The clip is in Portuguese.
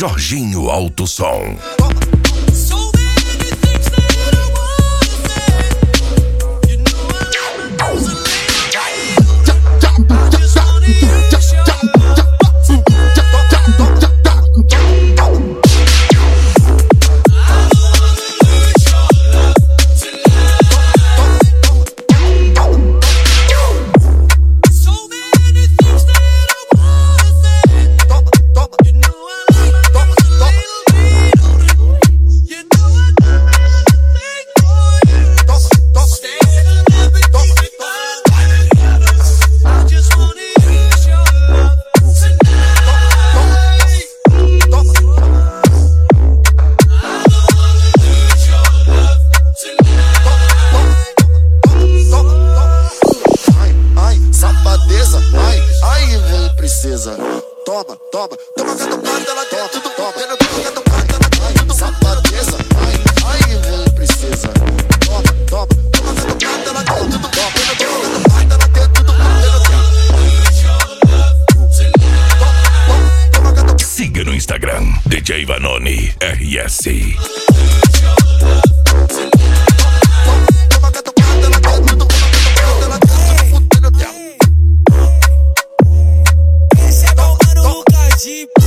Jorginho Alto Som. Toma, toma, toma catucada lá dentro do coqueiro, toma catucada lá dentro, safadeza, ai, vem princesa. Toma, toma, toma catucada lá dentro do coqueiro, toma catucada lá dentro do coqueiro. Siga no Instagram, DJ Vanoni RS. Esse é meu mano Lucas de